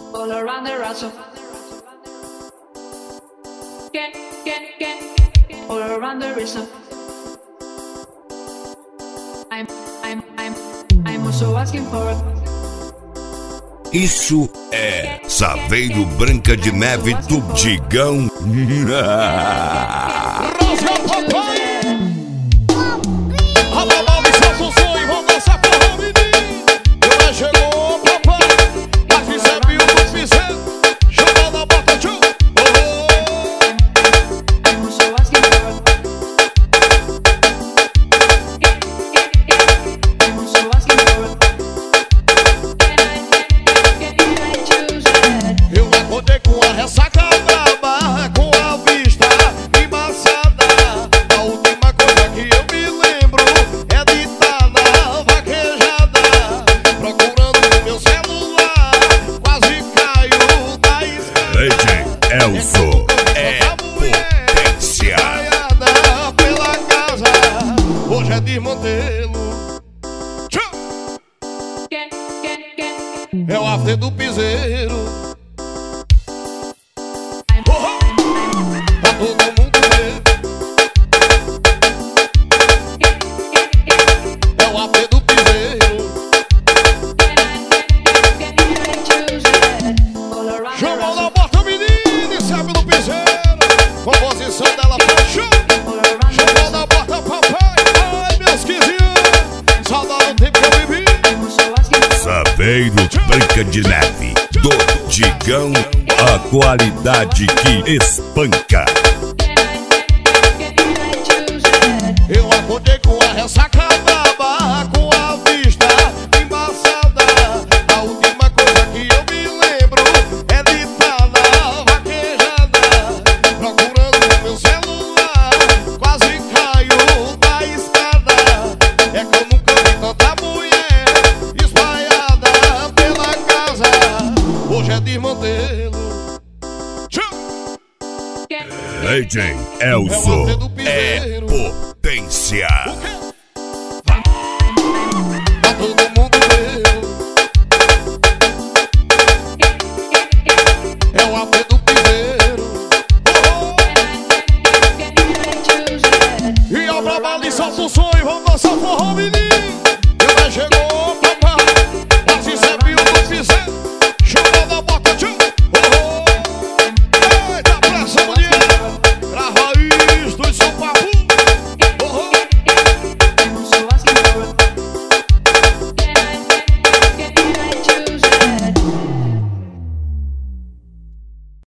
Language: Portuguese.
all around the Russell. Get, all around the Russell. I'm also asking for it. Isso é Saveiro Branca de Neve do Digão. Elzo é potência. Pela casa, hoje é desmantelo. É o after do piseiro. Pra todo mundo ver. É o after do piseiro. Chama na porta, menino, e sabe do piseiro. Composição dela paixão. Chama na porta, papai. Ai, meus 15 anos. Saudade do tempo que eu vivi. Saveiro Branca de Neve do Digão, a qualidade que espanca. Eu acordei com a ressaca braba, com a vista embaçada. A última coisa que eu me lembro é de estar na vaquejada, procurando meu celular. Quase caio da escada. É que eu nunca vi tanta mulher espalhada pela casa. Hoje é desmantelo. DJ Elzo é potência.